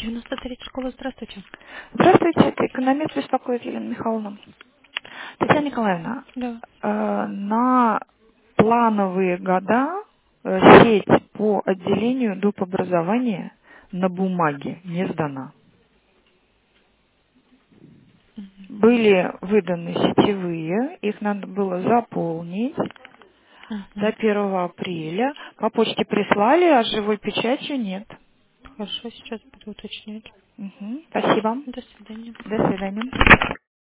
93 школа, здравствуйте. Здравствуйте, это экономист беспокоит Елена Михайловна. Татьяна Николаевна, Да. на плановые года сеть по отделению доп. Образования на бумаге не сдана. Были выданы сетевые, их надо было заполнить до Угу. 1 апреля. По почте прислали, а живой печатью нет. Хорошо, сейчас буду уточнять. Мгм, спасибо. До свидания. До свидания.